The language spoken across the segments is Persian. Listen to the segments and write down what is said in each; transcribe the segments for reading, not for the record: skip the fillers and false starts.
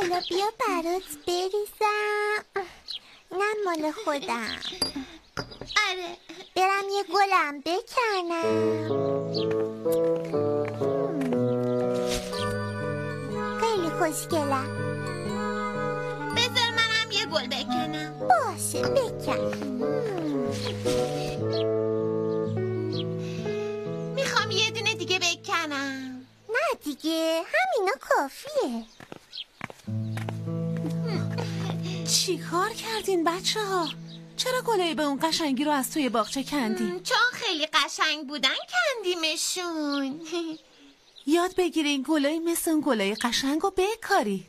حالا بیا برات بریزم. اینم مال خودم. آره برم یه گلم بکنم. خیلی خوشگلم. بذار منم یه گل بکنم. باشه بکن. میخوام یه دونه دیگه بکنم. نه دیگه همینا کافیه. چی کار کردین بچه ها؟ چرا گلای به اون قشنگی رو از توی باغچه کندین؟ چون خیلی قشنگ بودن کندیمشون. یاد بگیرین گلای مثل اون گلای قشنگ رو بکارید.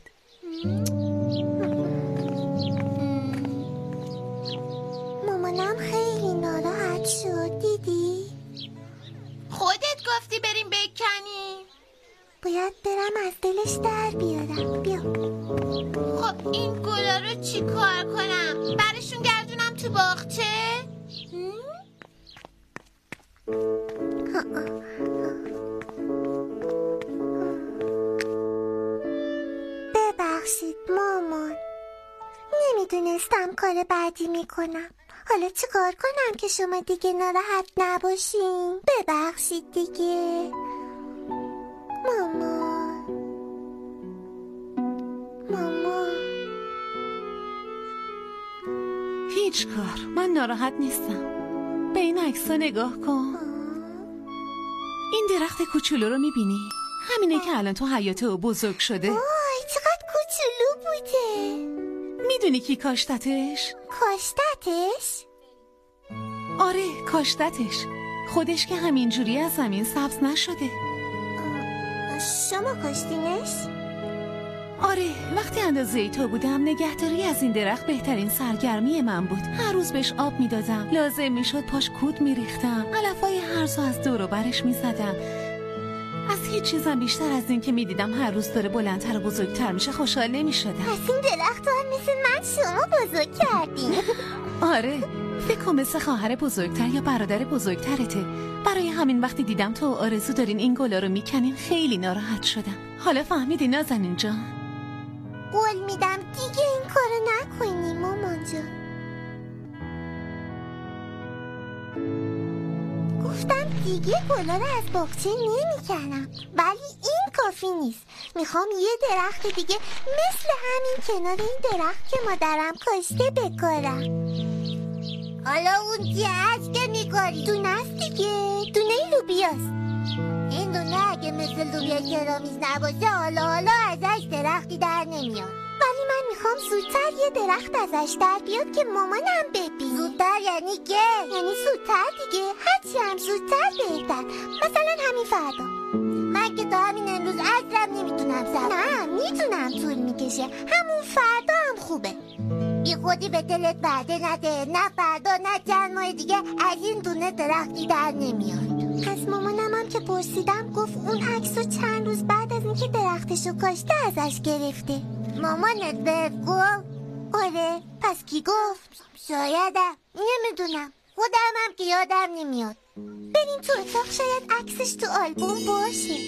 مامانم خیلی ناراحت شد. دیدی؟ خودت گفتی بریم بکنیم. باید برم از دلش در بیارم. بیا. خب این گلا رو چی کار کنم؟ برشون گردونم تو باغچه؟ ببخشید مامان، نمیدونستم کار بعدی میکنم. حالا چی کار کنم که شما دیگه ناراحت نباشین؟ ببخشید دیگه مامان. هیچ کار، من ناراحت نیستم. به این عکس‌ها نگاه کن. این درخت کوچولو رو میبینی؟ همینه که الان تو حیاته و بزرگ شده. وای چقدر کوچولو بوده. میدونی کی کاشتتش؟ کاشتتش؟ آره کاشتتش. خودش که همینجوری از زمین سبز نشده. شما کاشتینش؟ آره وقتی اندازه تو بودم نگهداری از این درخت بهترین سرگرمی من بود. هر روز بهش آب میدادم، لازم میشد پاش کود میریختم، علفای هرزو از دور و برش میزدم. از هیچ چیزم بیشتر از این که میدیدم هر روز داره بلندتر و بزرگتر میشه خوشحال نمیشدم. پس این درخت هم مثل من شما بزرگ کردین. آره فکر کنم مثل خواهر بزرگتر یا برادر بزرگترته. برای همین وقتی دیدم تو آرزو دارین این گلا رو میکنین خیلی ناراحت شدم. حالا فهمیدی نازنین جان؟ قول میدم دیگه این کارو نکنی مامان جان. گفتم دیگه گلا رو از باغچه نمیکنم، ولی این کافی نیست. میخوام یه درخت دیگه مثل همین کنار این درخت که مادرم کاشته بکارم. حالا اون چیه هست که میکاری؟ دونه است دیگه، دونه لوبیاست. این دونه اگه مثل لوبیا کرامیز نباشه حالا ازش درختی در نمیاد. ولی من میخوام زودتر یه درخت ازش در بیاد که مامانم ببین. زودتر یعنی که؟ یعنی زودتر دیگه، هرچی هم زودتر بهتر. مثلا همین فردا. من که تا همین امروز عصرم نمیتونم صبر. نه میتونم طول میکشه، همون فردا هم خوبه. بی خودی به دلت بعده نده، نه فردا نه چند ماه دیگه از این دونه درختی در نمیاد. از مامانم هم که پرسیدم گفت اون عکسو چند روز بعد از اینکه درختشو کاشته ازش گرفته. مامانت بهت گفت؟ آره. پس کی گفت؟ شایدم، نمیدونم، خودم هم که یادم نمیاد. بریم تو اتاق، شاید عکسش تو آلبوم باشه.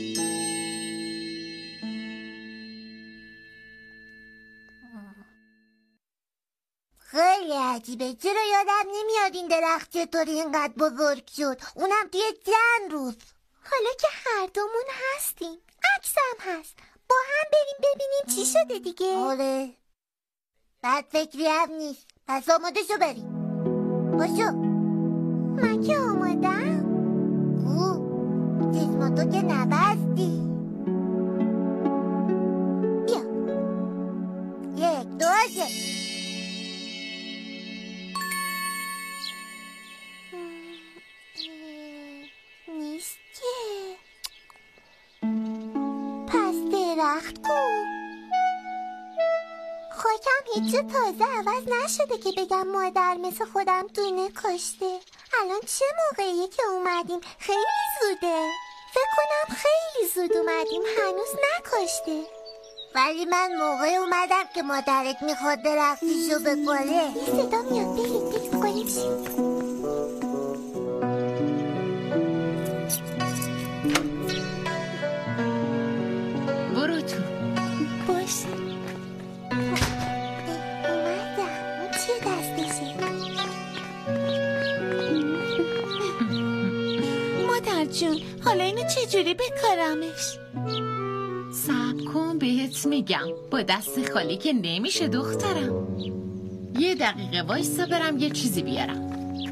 خیلی عجیبه، چرا یادم نمیاد این درخت چطوری اینقدر بزرگ شد، اونم توی چند روز. حالا که هر دومون هستیم، عکسم هست، با هم بریم ببینیم چی شده دیگه. آره بد فکری هم نیست. پس آماده شو بریم. باشو. من که آمادم. چشماتو که نبستی. بیا. 1 2 3. نیست که. پس درخت کو؟ خاکم هیچ جا تازه عوض نشده که بگم مادر مثل خودم دونه کاشته. الان چه موقعیه که اومدیم؟ خیلی زوده. فکر کنم خیلی زود اومدیم، هنوز نکاشته. ولی من موقع اومدم که مادرت میخواد درختیشو بکاره. صدا میاد، برید قایم شید. برو تو. باشه. جون، حالا اینو چجوری بکارمش؟ صبر کن بهت میگم. با دست خالی که نمیشه دخترم. 1 دقیقه وایسا برم یه چیزی بیارم.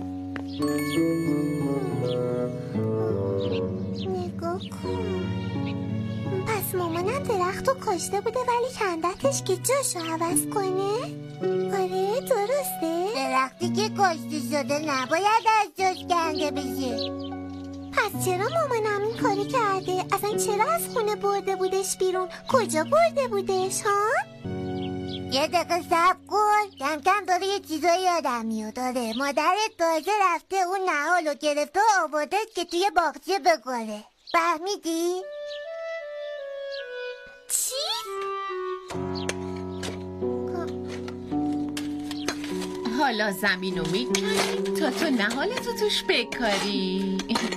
نگاه کن. پس مامانم درخت رو کاشته بوده ولی کندتش که جاشو عوض کنه؟ آره درسته؟ درختی که کاشته شده نباید از جاش کنده بشه. پس چرا مامانم این کاری کرده؟ اصلا چرا از خونه برده بودش بیرون؟ کجا برده بودش ها؟ یه دقیقه صبر کن. کم کم داره یه چیزایی یادم میاد. آره مادرت تازه رفته اون نهالو گرفته و آورده که توی باغچه بکاره. فهمیدی؟ چی؟ حالا زمینو میکنیم تا تو نهالتو توش بکاری.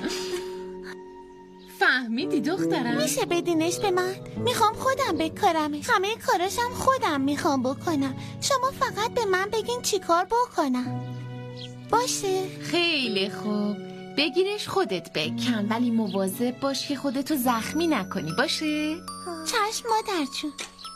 فهمیدی دخترم؟ میشه بدینش به من؟ میخوام خودم بکارمش. همه کاراشم خودم میخوام بکنم. شما فقط به من بگین چی کار بکنم. باشه؟ خیلی خوب. بگیرش خودت بکن ولی مواظب باش که خودتو زخمی نکنی. باشه؟ چشم مادر جون.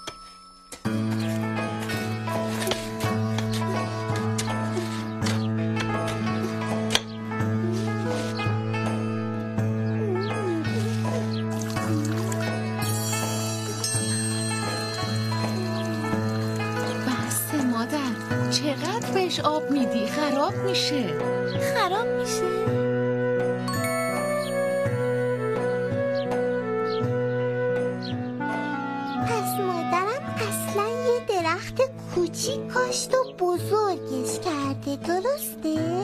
چقدر بهش آب میدی؟ خراب میشه. خراب میشه؟ پس مادرم اصلا یه درخت کوچیک کاشت و بزرگش کرده درسته؟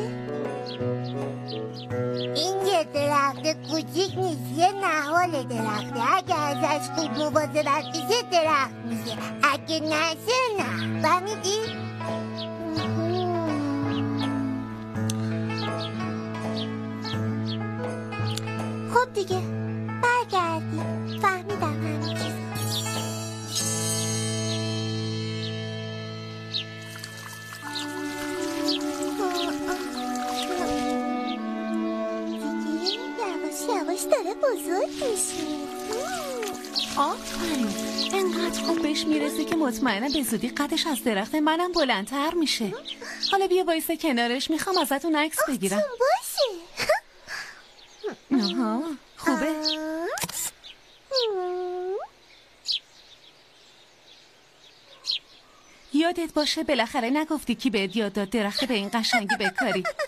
این یه درخت کوچیک نیست، یه نهال درخته. اگه ازش خوب مواظبت بشه درخت میشه، اگه نشه نه. فهمیدی؟ خب دیگه برگردیم. فهمیدم همه چیز. دیگه یواش یواش داره بزرگ میشه. آفرین. انقدر خوب بهش میرسه که مطمئنم به زودی قدش از درخت منم بلندتر میشه. حالا بیا وایسه کنارش. میخوام ازتون عکس بگیرم. باشه. آها خوبه. یادت باشه بالاخره نگفتی کی بهت یاد داد درخت به این قشنگی بکاری.